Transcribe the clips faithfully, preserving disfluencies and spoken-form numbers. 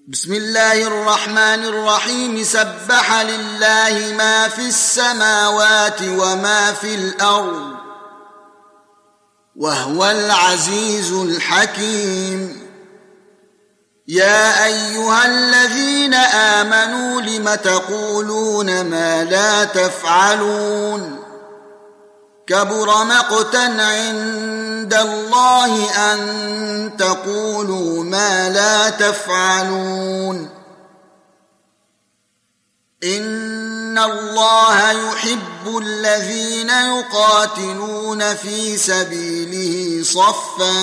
بسم الله الرحمن الرحيم سبح لله ما في السماوات وما في الأرض وهو العزيز الحكيم. يا أيها الذين آمنوا لم تقولون ما لا تفعلون كبر مقتا عند الله أن تقولوا ما لا تفعلون. إن الله يحب الذين يقاتلون في سبيله صفا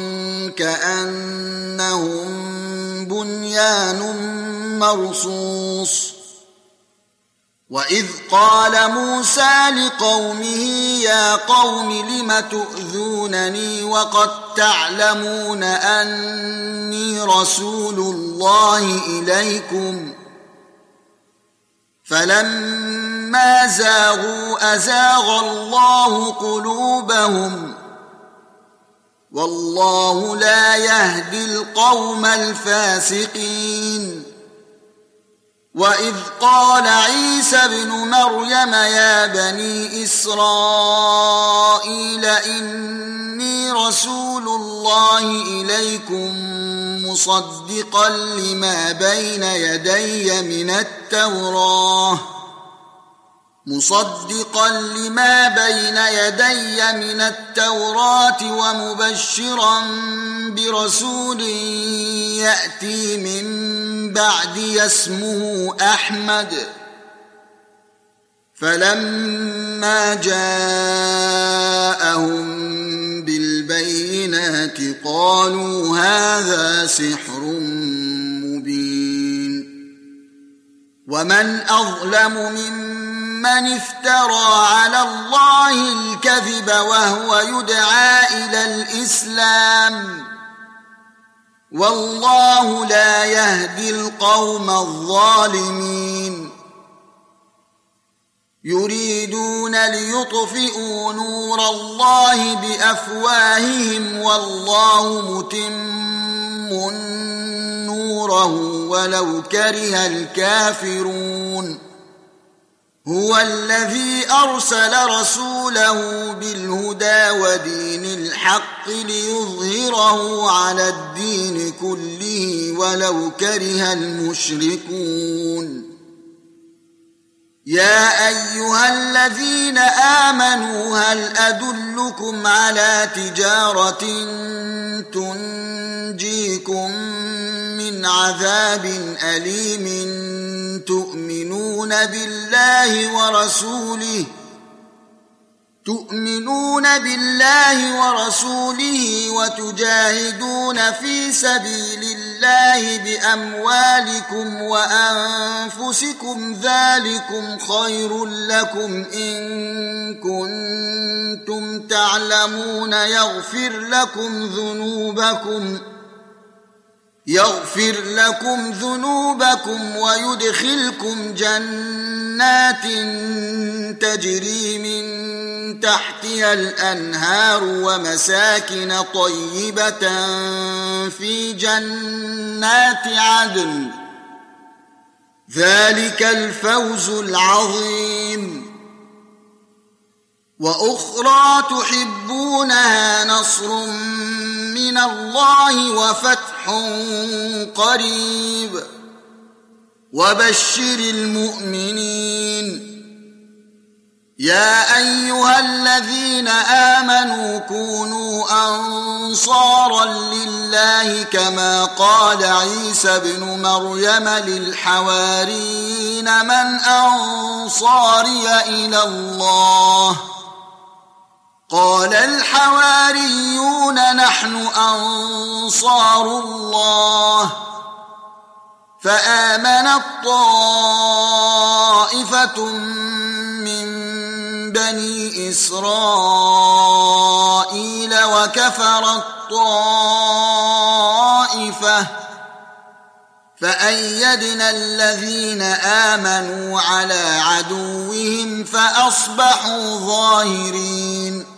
كأنهم بنيان مرصوص. وإذ قال موسى لقومه يا قوم لم تؤذونني وقد تعلمون أني رسول الله إليكم فلما زاغوا أزاغ الله قلوبهم والله لا يهدي القوم الفاسقين. وإذ قال عيسى ابن مريم يا بني إسرائيل إني رسول الله إليكم مصدقا لما بين يدي من التوراة مصدقا لما بين يدي من التوراة ومبشرا برسول يأتي من بعدي اسمه أحمد. فلما جاءهم بالبينات قالوا هذا سحر مبين. ومن أظلم ممن افترى على الله الكذب وهو يدعى إلى الإسلام والله لا يهدي القوم الظالمين. يريدون ليطفئوا نور الله بأفواههم والله متم نوره ولو كره الكافرون. هو الذي أرسل رسوله بالهدى ودين الحق ليظهره على الدين كله ولو كره المشركون. يا أيها الذين آمنوا هل أدلكم على تجارة تنجيكم من عذاب أليم تؤمنون بالله ورسوله تؤمنون بالله ورسوله وتجاهدون في سبيل الله بأموالكم وأنفسكم ذلكم خير لكم إن كنتم تعلمون يغفر لكم ذنوبكم يغفر لكم ذنوبكم ويدخلكم جنات تجري من تحتها الأنهار ومساكن طيبة في جنات عدن ذلك الفوز العظيم. وأخرى تحبونها نصر من الله وفتح قريب وبشر المؤمنين. يا أيها الذين آمنوا كونوا أنصارا لله كما قال عيسى ابن مريم للحواريين من أنصاري إلى الله قال الحواريون نحن أنصار الله. فآمنت طائفة من بني إسرائيل وكفرت طائفة فأيدنا الذين آمنوا على عدوهم فأصبحوا ظاهرين.